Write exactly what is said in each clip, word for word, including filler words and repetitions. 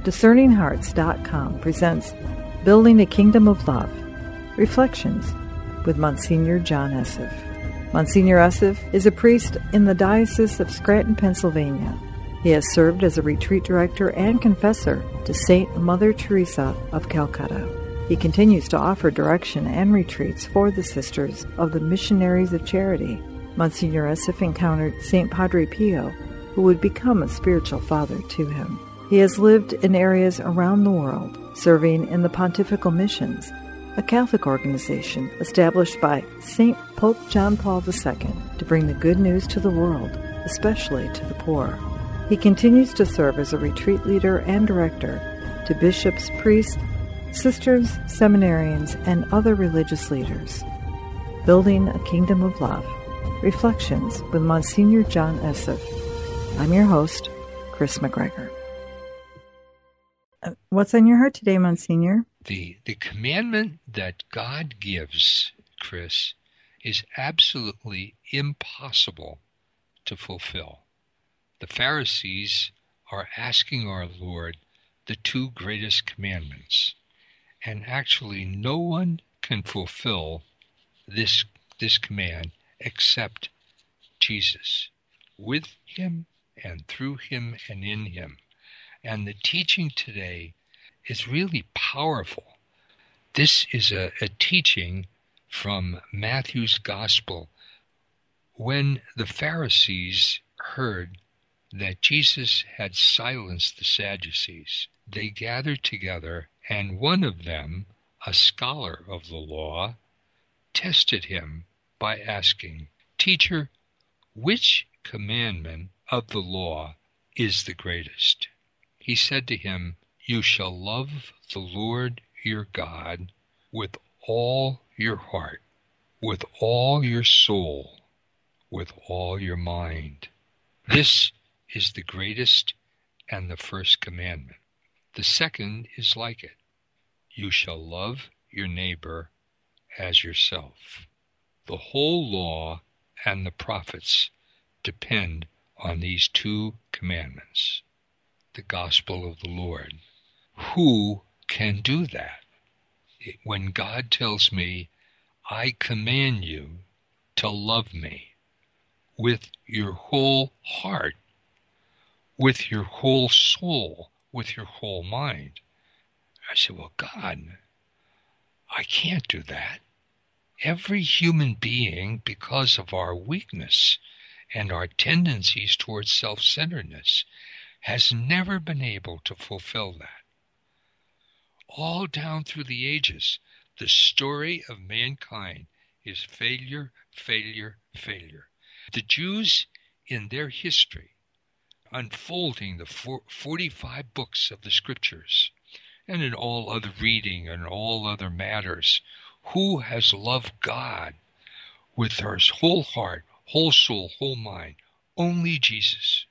discerning hearts dot com presents Building a Kingdom of Love, Reflections with Monsignor John Esseff. Monsignor Esseff is a priest in the Diocese of Scranton, Pennsylvania. He has served as a retreat director and confessor to Saint Mother Teresa of Calcutta. He continues to offer direction and retreats for the Sisters of the Missionaries of Charity. Monsignor Esseff encountered Saint Padre Pio, who would become a spiritual father to him. He has lived in areas around the world, serving in the Pontifical Missions, a Catholic organization established by Saint Pope John Paul the Second to bring the good news to the world, especially to the poor. He continues to serve as a retreat leader and director to bishops, priests, sisters, seminarians, and other religious leaders. Building a Kingdom of Love, Reflections with Monsignor John Esseff. I'm your host, Chris McGregor. What's on your heart today, Monsignor? The the commandment that God gives, Chris, is absolutely impossible to fulfill. The Pharisees are asking our Lord the two greatest commandments, and actually no one can fulfill this this command except Jesus, with him and through him and in him. And the teaching today is really powerful. This is a, a teaching from Matthew's Gospel. When the Pharisees heard that Jesus had silenced the Sadducees, they gathered together, and one of them, a scholar of the law, tested him by asking, "Teacher, which commandment of the law is the greatest?" He said to him, "You shall love the Lord your God with all your heart, with all your soul, with all your mind. This is the greatest and the first commandment. The second is like it. You shall love your neighbor as yourself." The whole law and the prophets depend on these two commandments. The gospel of the Lord. Who can do that? When God tells me, "I command you to love me with your whole heart, with your whole soul, with your whole mind," I say, "Well, God, I can't do that." Every human being, because of our weakness and our tendencies towards self-centeredness, has never been able to fulfill that. All down through the ages, the story of mankind is failure, failure, failure. The Jews, in their history, unfolding the forty-five books of the Scriptures, and in all other reading and all other matters, who has loved God with her whole heart, whole soul, whole mind? Only Jesus.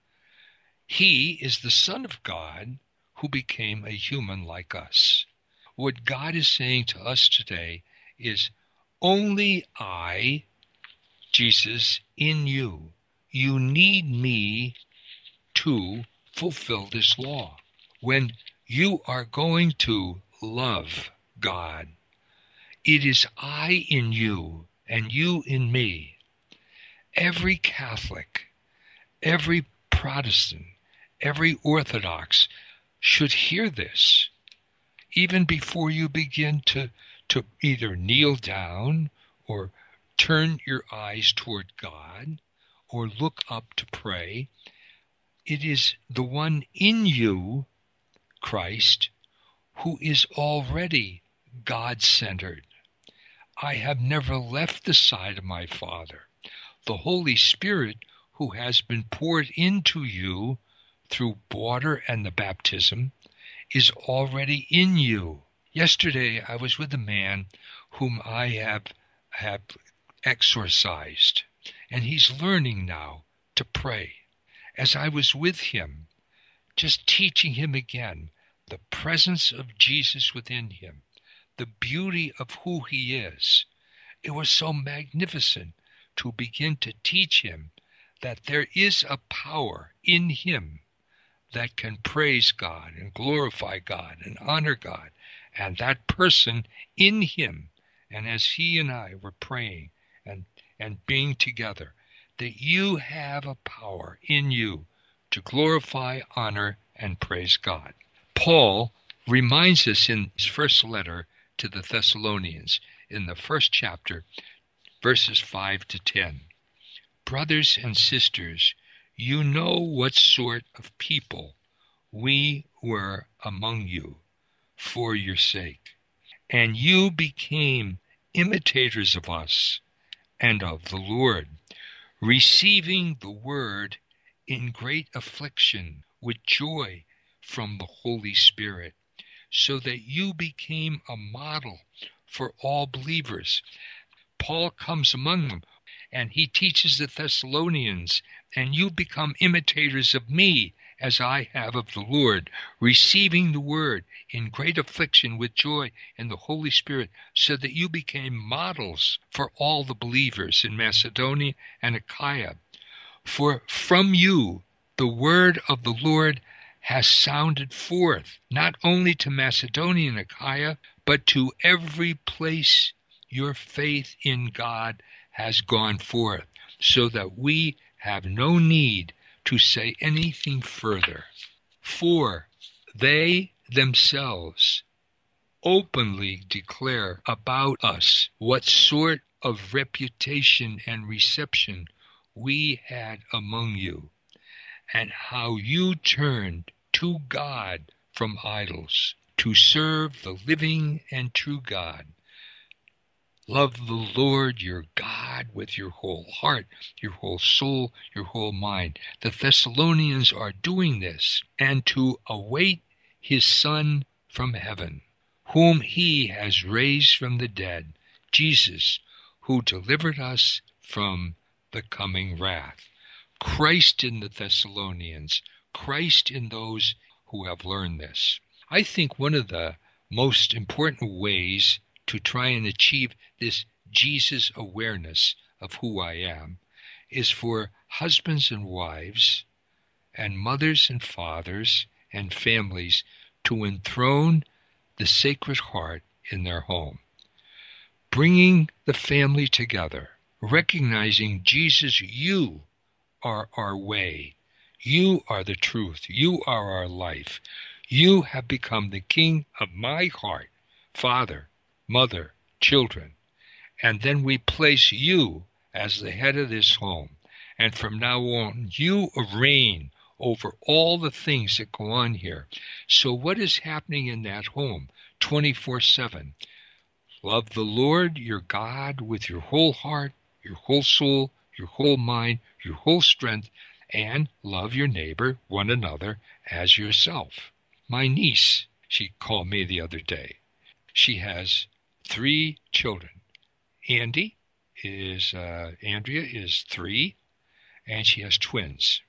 He is the Son of God who became a human like us. What God is saying to us today is, only I, Jesus, in you. You need me to fulfill this law. When you are going to love God, it is I in you and you in me. Every Catholic, every Protestant, every Orthodox should hear this, even before you begin to, to either kneel down or turn your eyes toward God or look up to pray. It is the one in you, Christ, who is already God-centered. I have never left the side of my Father. The Holy Spirit, who has been poured into you through water and the baptism, is already in you. Yesterday I was with a man whom I have, have exorcised, and he's learning now to pray. As I was with him, just teaching him again the presence of Jesus within him, the beauty of who he is, it was so magnificent to begin to teach him that there is a power in him that can praise God and glorify God and honor God. And that person in him, and as he and I were praying and, and being together, that you have a power in you to glorify, honor, and praise God. Paul reminds us in his first letter to the Thessalonians, in the first chapter, verses five to ten. Brothers and sisters, you know what sort of people we were among you for your sake, and you became imitators of us and of the Lord, receiving the word in great affliction with joy from the Holy Spirit, so that you became a model for all believers. Paul comes among them, and he teaches the Thessalonians, and you become imitators of me, as I have of the Lord, receiving the word in great affliction with joy in the Holy Spirit, so that you became models for all the believers in Macedonia and Achaia. For from you the word of the Lord has sounded forth, not only to Macedonia and Achaia, but to every place your faith in God has gone forth, so that we have no need to say anything further. For they themselves openly declare about us what sort of reputation and reception we had among you, and how you turned to God from idols, to serve the living and true God. Love the Lord your God with your whole heart, your whole soul, your whole mind. The Thessalonians are doing this, and to await his Son from heaven, whom he has raised from the dead, Jesus, who delivered us from the coming wrath. Christ in the Thessalonians, Christ in those who have learned this. I think one of the most important ways to try and achieve this Jesus awareness of who I am is for husbands and wives and mothers and fathers and families to enthrone the Sacred Heart in their home, bringing the family together, recognizing, Jesus, you are our way. You are the truth. You are our life. You have become the King of my heart, Father, Mother, children. And then we place you as the head of this home. And from now on, you reign over all the things that go on here. So what is happening in that home twenty-four seven? Love the Lord your God with your whole heart, your whole soul, your whole mind, your whole strength, and love your neighbor, one another, as yourself. My niece, she called me the other day. She has three children. Andy is, uh, Andrea is three, and she has twins.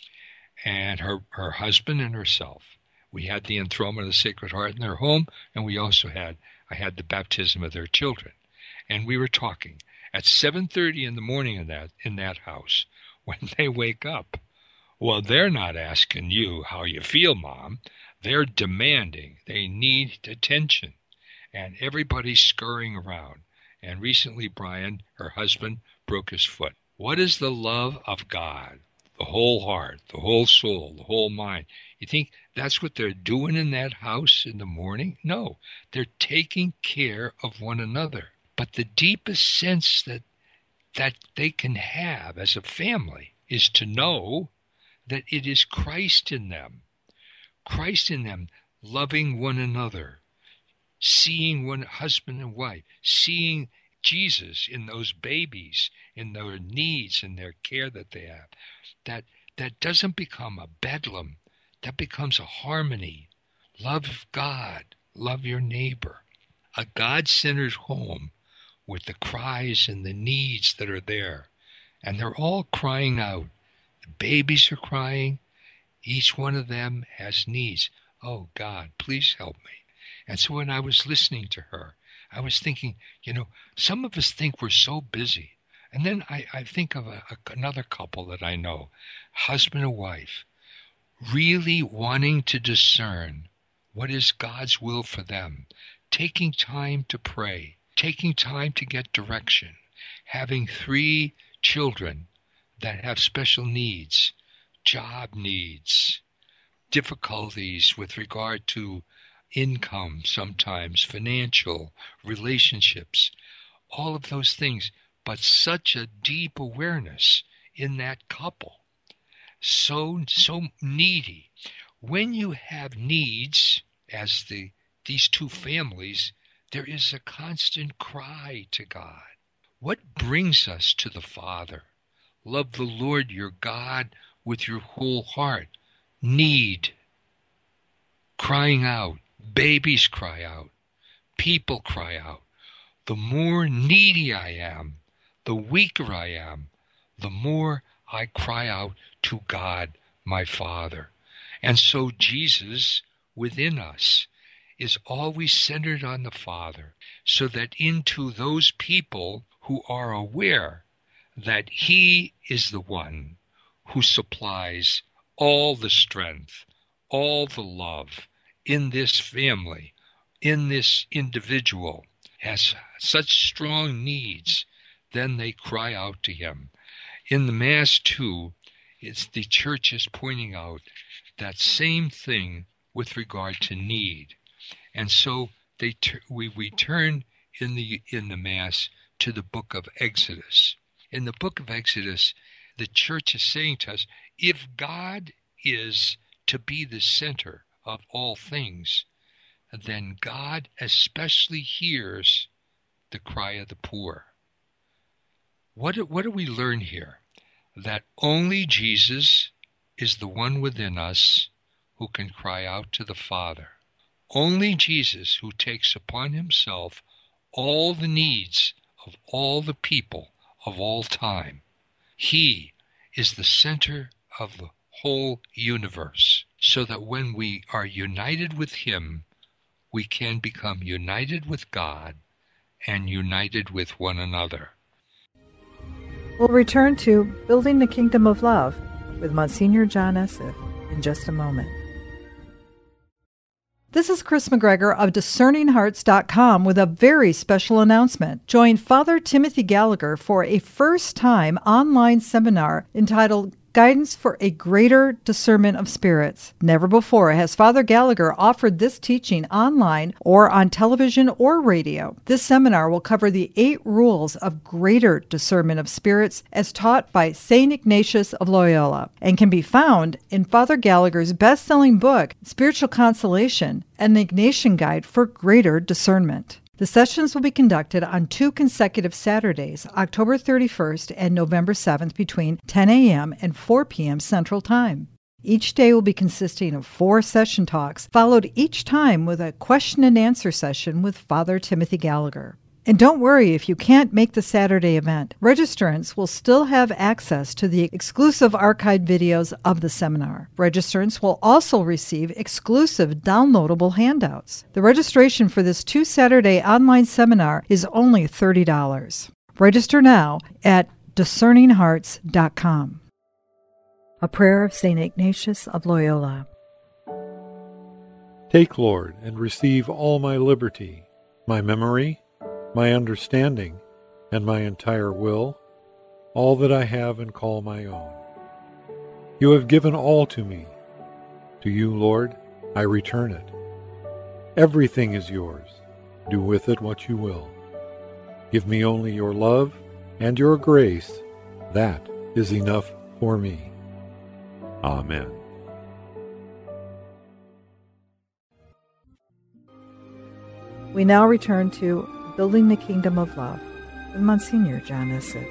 And her, her husband and herself. We had the enthronement of the Sacred Heart in their home, and we also had, I had the baptism of their children. And we were talking at seven thirty in the morning in that, in that house. When they wake up, well, they're not asking you how you feel, Mom. They're demanding. They need attention. And everybody's scurrying around. And recently, Brian, her husband, broke his foot. What is the love of God? The whole heart, the whole soul, the whole mind. You think that's what they're doing in that house in the morning? No, they're taking care of one another. But the deepest sense that that they can have as a family is to know that it is Christ in them. Christ in them, loving one another, seeing one husband and wife, seeing Jesus in those babies, in their needs and their care that they have. That that doesn't become a bedlam. That becomes a harmony. Love God. Love your neighbor. A God-centered home with the cries and the needs that are there. And they're all crying out. The babies are crying. Each one of them has needs. Oh, God, please help me. And so when I was listening to her, I was thinking, you know, some of us think we're so busy. And then I, I think of a, a, another couple that I know, husband and wife, really wanting to discern what is God's will for them, taking time to pray, taking time to get direction, having three children that have special needs, job needs, difficulties with regard to income sometimes, financial, relationships, all of those things, but such a deep awareness in that couple, so so needy. When you have needs, as the these two families, there is a constant cry to God. What brings us to the Father? Love the Lord your God with your whole heart. Need. Crying out. Babies cry out. People cry out. The more needy I am, the weaker I am, the more I cry out to God, my Father. And so Jesus within us is always centered on the Father, so that into those people who are aware that He is the one who supplies all the strength, all the love in this family, in this individual, has such strong needs, then they cry out to Him. In the Mass, too, it's the Church is pointing out that same thing with regard to need. And so they ter- we, we turn in the in the Mass to the book of Exodus. In the book of Exodus, the Church is saying to us, if God is to be the center of all things, then God especially hears the cry of the poor. What do, what do we learn here? That only Jesus is the one within us who can cry out to the Father. Only Jesus, who takes upon himself all the needs of all the people of all time. He is the center of the whole universe, so that when we are united with him, we can become united with God and united with one another. We'll return to Building the Kingdom of Love with Monsignor John Esseff in just a moment. This is Chris McGregor of discerning hearts dot com with a very special announcement. Join Father Timothy Gallagher for a first-time online seminar entitled Guidance for a Greater Discernment of Spirits. Never before has Father Gallagher offered this teaching online or on television or radio. This seminar will cover the eight rules of greater discernment of spirits as taught by Saint Ignatius of Loyola, and can be found in Father Gallagher's best-selling book, Spiritual Consolation, an Ignatian Guide for Greater Discernment. The sessions will be conducted on two consecutive Saturdays, October thirty-first and November seventh, between ten a.m. and four p.m. Central Time. Each day will be consisting of four session talks, followed each time with a question and answer session with Father Timothy Gallagher. And don't worry if you can't make the Saturday event. Registrants will still have access to the exclusive archived videos of the seminar. Registrants will also receive exclusive downloadable handouts. The registration for this two-Saturday online seminar is only thirty dollars. Register now at discerning hearts dot com. A prayer of Saint Ignatius of Loyola. Take, Lord, and receive all my liberty, my memory, my understanding, and my entire will, all that I have and call my own. You have given all to me. To you, Lord, I return it. Everything is yours. Do with it what you will. Give me only your love and your grace. That is enough for me. Amen. We now return to Building the Kingdom of Love with Monsignor John Esseff.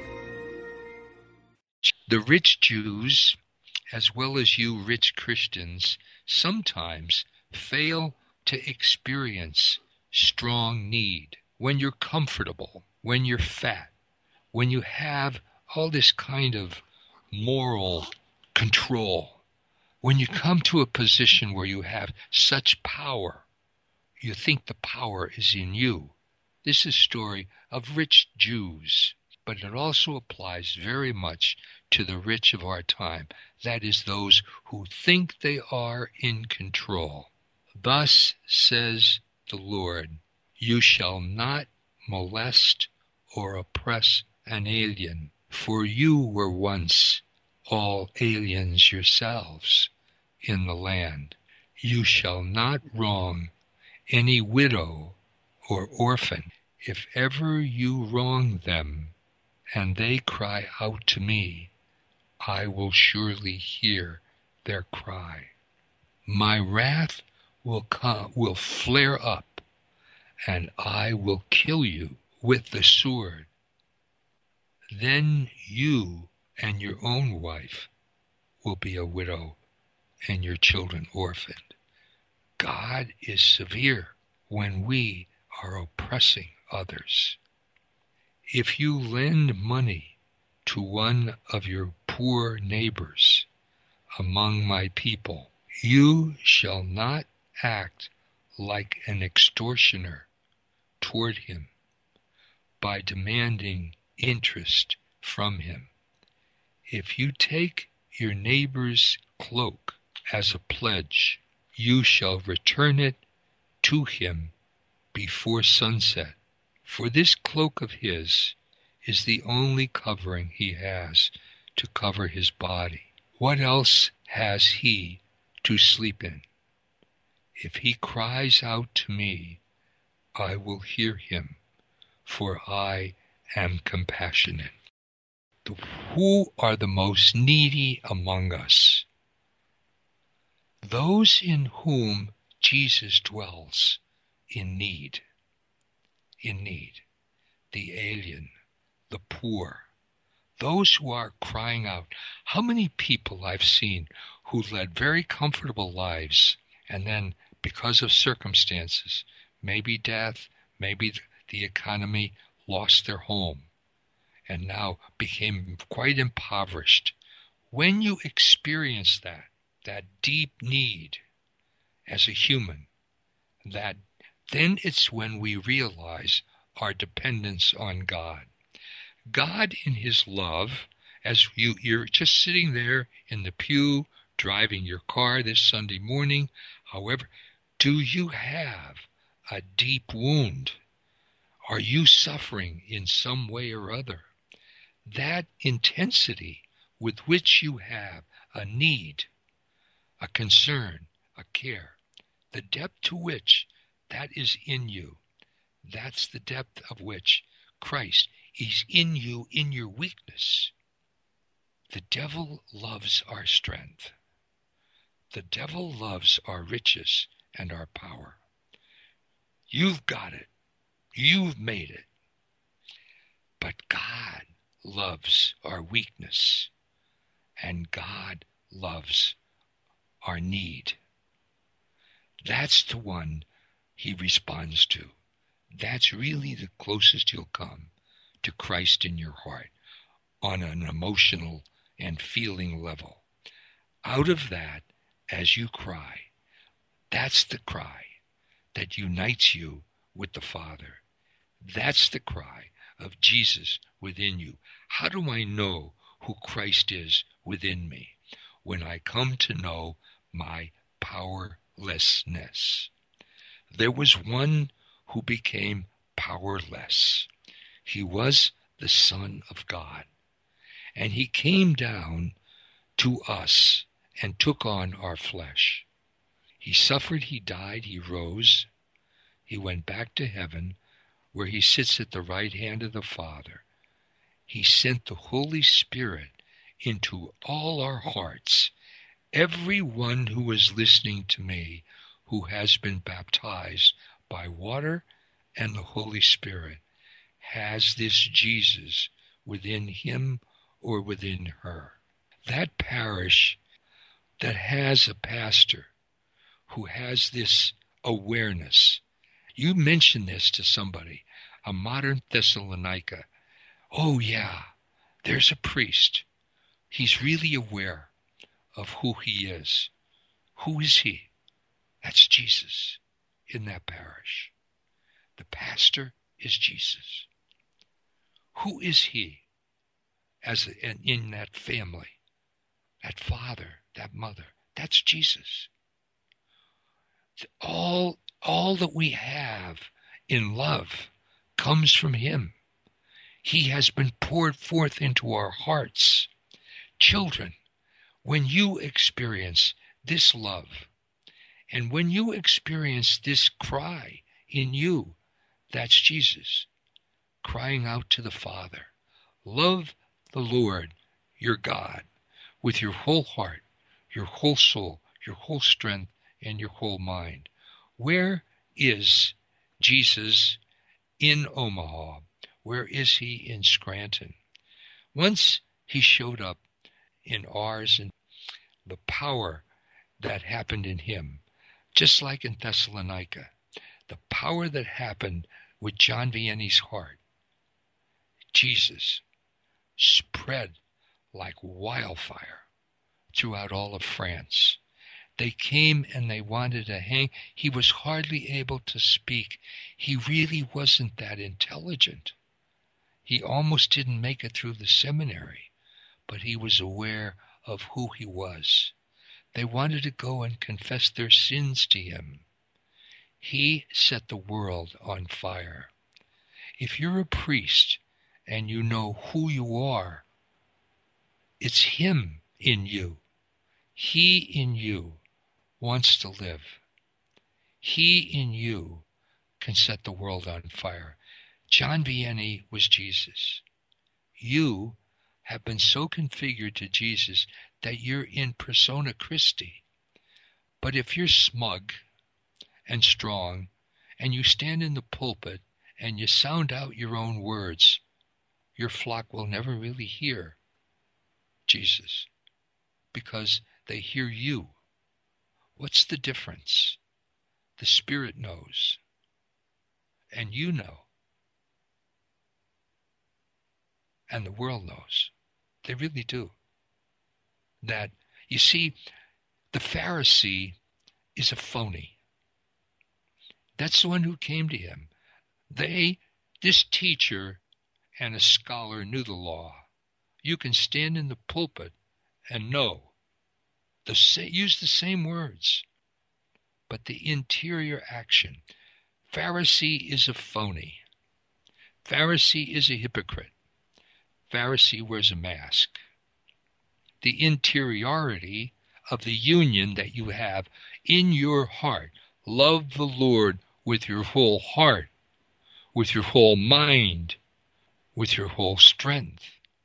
The rich Jews, as well as you rich Christians, sometimes fail to experience strong need. When you're comfortable, when you're fat, when you have all this kind of moral control, when you come to a position where you have such power, you think the power is in you. This is a story of rich Jews. but it also applies very much to the rich of our time, that is, those who think they are in control. Thus says the Lord, you shall not molest or oppress an alien, for you were once all aliens yourselves in the land. You shall not wrong any widow or orphan. If ever you wrong them, and they cry out to me, I will surely hear their cry. My wrath will come, will flare up, and I will kill you with the sword. Then you and your own wife will be a widow and your children orphaned. God is severe when we are oppressing others. If you lend money to one of your poor neighbors among my people, you shall not act like an extortioner toward him by demanding interest from him. If you take your neighbor's cloak as a pledge, you shall return it to him before sunset. For this cloak of his is the only covering he has to cover his body. What else has he to sleep in? If he cries out to me, I will hear him, for I am compassionate. Who are the most needy among us? Those in whom Jesus dwells in need. In need. The alien, the poor, those who are crying out. How many people I've seen who led very comfortable lives, and then because of circumstances, maybe death, maybe the economy, lost their home, and now became quite impoverished. When you experience that, that deep need as a human, that then it's when we realize our dependence on God. God in his love, as you, you're just sitting there in the pew, driving your car this Sunday morning, however, do you have a deep wound? Are you suffering in some way or other? That intensity with which you have a need, a concern, a care, the depth to which that is in you, that's the depth of which Christ is in you in your weakness. The devil loves our strength. The devil loves our riches and our power. You've got it. You've made it. But God loves our weakness, and God loves our need. That's the one he responds to. That's really the closest you'll come to Christ in your heart on an emotional and feeling level. Out of that, as you cry, that's the cry that unites you with the Father. That's the cry of Jesus within you. How do I know who Christ is within me? When I come to know my powerlessness. There was one who became powerless. He was the Son of God. And he came down to us and took on our flesh. He suffered, he died, he rose. He went back to heaven, where he sits at the right hand of the Father. He sent the Holy Spirit into all our hearts. Everyone who is listening to me, who has been baptized by water and the Holy Spirit, has this Jesus within him or within her. That parish that has a pastor who has this awareness. You mention this to somebody, a modern Thessalonica. Oh yeah, there's a priest. He's really aware of who he is. Who is he? That's Jesus in that parish. The pastor is Jesus. Who is he as in, in that family? That father, that mother. That's Jesus. All, all that we have in love comes from him. He has been poured forth into our hearts. Children, when you experience this love, and when you experience this cry in you, that's Jesus crying out to the Father. Love the Lord your God with your whole heart, your whole soul, your whole strength, and your whole mind. Where is Jesus in Omaha? Where is he in Scranton? Once he showed up in ours, and the power that happened in him, just like in Thessalonica, the power that happened with John Vianney's heart, Jesus spread like wildfire throughout all of France. They came and they wanted to hang. He was hardly able to speak. He really wasn't that intelligent. He almost didn't make it through the seminary, but he was aware of who he was. They wanted to go and confess their sins to him. He set the world on fire. If you're a priest and you know who you are, it's him in you. He in you wants to live. He in you can set the world on fire. John Vianney was Jesus. You have been so configured to Jesus that you're in persona Christi. But if you're smug and strong, and you stand in the pulpit and you sound out your own words, your flock will never really hear Jesus, because they hear you. What's the difference? The Spirit knows, and you know, and the world knows. They really do. That, you see, the Pharisee is a phony. That's the one who came to him. They, this teacher and a scholar knew the law. You can stand in the pulpit and know, the use the same words, but the interior action. Pharisee is a phony. Pharisee is a hypocrite. Pharisee wears a mask. The interiority of the union that you have in your heart. Love the Lord with your whole heart, with your whole mind, with your whole strength.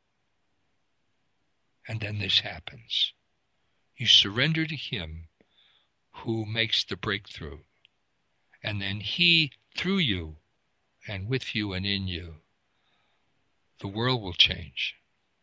And then this happens. You surrender to him who makes the breakthrough. And then he, through you, and with you and in you, the world will change.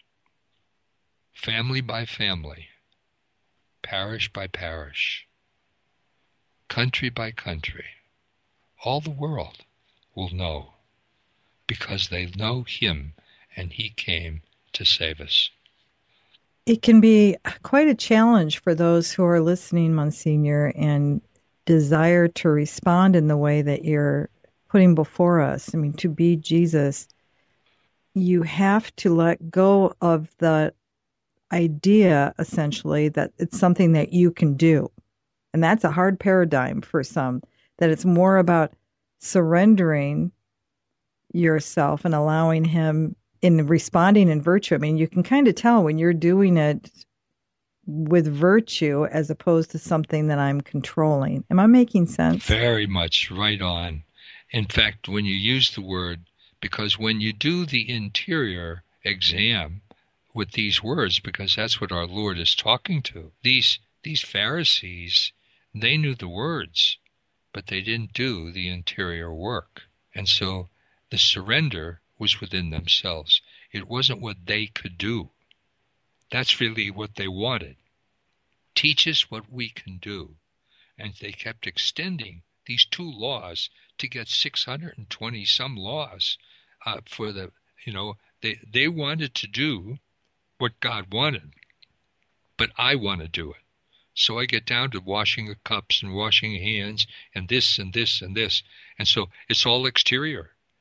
Family by family, parish by parish, country by country, all the world will know, because they know him and he came to save us. It can be quite a challenge for those who are listening, Monsignor, and desire to respond in the way that you're putting before us. I mean, to be Jesus, you have to let go of the idea, essentially, that it's something that you can do. And that's a hard paradigm for some, that it's more about surrendering yourself and allowing him in responding in virtue. I mean, you can kind of tell when you're doing it with virtue as opposed to something that I'm controlling. Am I making sense? Very much right on. In fact, when you use the word, because when you do the interior exam with these words, because that's what our Lord is talking to, these these Pharisees, they knew the words, but they didn't do the interior work. And so the surrender was within themselves. It wasn't what they could do. That's really what they wanted. Teach us what we can do. And they kept extending these two laws to get six hundred twenty some laws uh, for the, you know, they, they wanted to do what God wanted, but I want to do it. So I get down to washing the cups and washing hands and this and this and this. And so it's all exterior.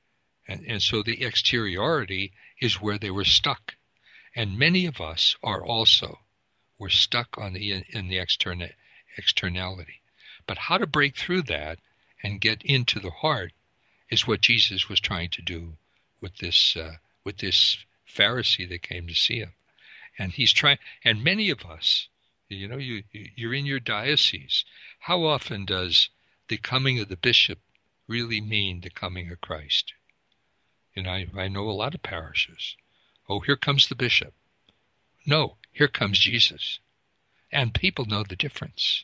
And, and so the exteriority is where they were stuck. And many of us are also. We're stuck on the in, in the externa, externality. But how to break through that and get into the heart is what Jesus was trying to do with this uh, with this Pharisee that came to see him. And he's trying, and many of us, you know, you, you're in your diocese. How often does the coming of the bishop really mean the coming of Christ? And I, I know a lot of parishes. Oh, here comes the bishop. No, here comes Jesus. And people know the difference.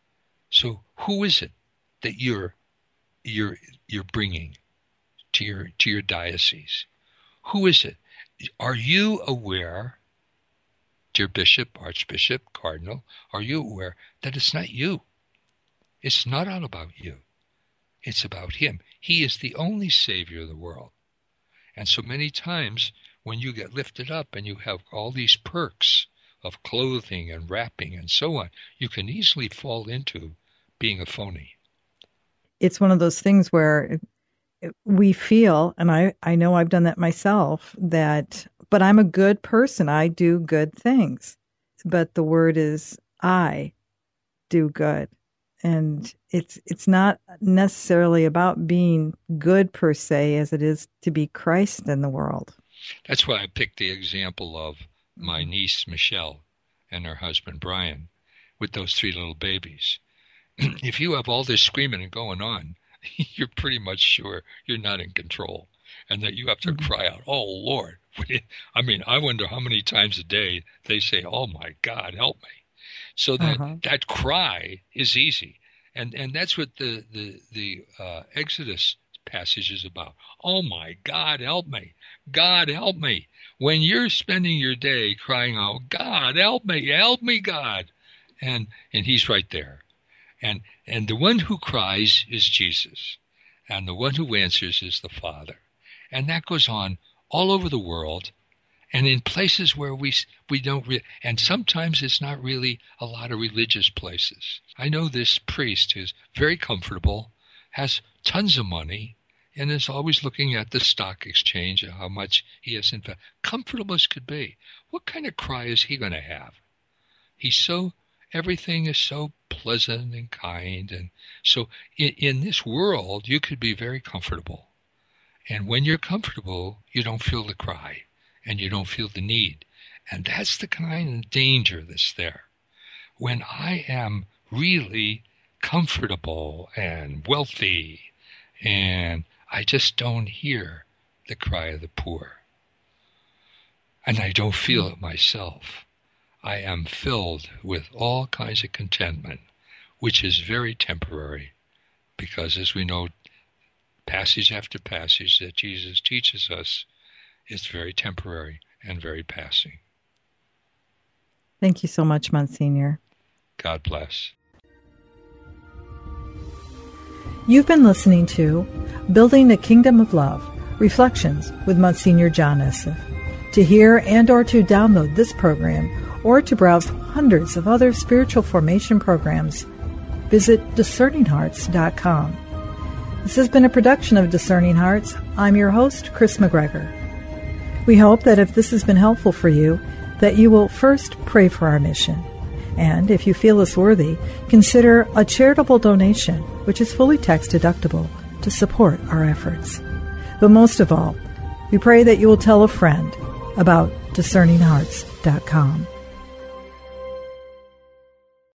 So who is it that you're you're you're bringing to your to your diocese? Who is it? Are you aware, dear bishop, archbishop, cardinal, are you aware that it's not you? It's not all about you. It's about him. He is the only Savior of the world. And so many times when you get lifted up and you have all these perks of clothing and wrapping and so on, you can easily fall into being a phony. It's one of those things where we feel, and I, I know I've done that myself, that, but I'm a good person. I do good things. But the word is, I do good. And it's it's not necessarily about being good per se as it is to be Christ in the world. That's why I picked the example of my niece, Michelle, and her husband, Brian, with those three little babies. If you have all this screaming and going on, you're pretty much sure you're not in control and that you have to mm-hmm. cry out, oh, Lord. I mean, I wonder how many times a day they say, oh, my God, help me. So that, uh-huh. that cry is easy. And and that's what the, the, the uh, Exodus passage is about. Oh, my God, help me. God, help me. When you're spending your day crying out, God, help me, help me, God. And and he's right there. And and the one who cries is Jesus. And the one who answers is the Father. And that goes on all over the world. And in places where we we don't, re- and sometimes it's not really a lot of religious places. I know this priest is very comfortable, has tons of money, and is always looking at the stock exchange and how much he has invested. Comfortable as could be. What kind of cry is he going to have? He's so, everything is so pleasant and kind. And so in, in this world, you could be very comfortable. And when you're comfortable, you don't feel the cry. And you don't feel the need. And that's the kind of danger that's there. When I am really comfortable and wealthy, and I just don't hear the cry of the poor, and I don't feel it myself, I am filled with all kinds of contentment, which is very temporary, because as we know, passage after passage that Jesus teaches us, it's very temporary and very passing. Thank you so much, Monsignor. God bless. You've been listening to Building the Kingdom of Love, Reflections with Monsignor John Esseff. To hear and or to download this program or to browse hundreds of other spiritual formation programs, visit discerning hearts dot com. This has been a production of Discerning Hearts. I'm your host, Chris McGregor. We hope that if this has been helpful for you, that you will first pray for our mission. And if you feel us worthy, consider a charitable donation, which is fully tax deductible, to support our efforts. But most of all, we pray that you will tell a friend about discerning hearts dot com.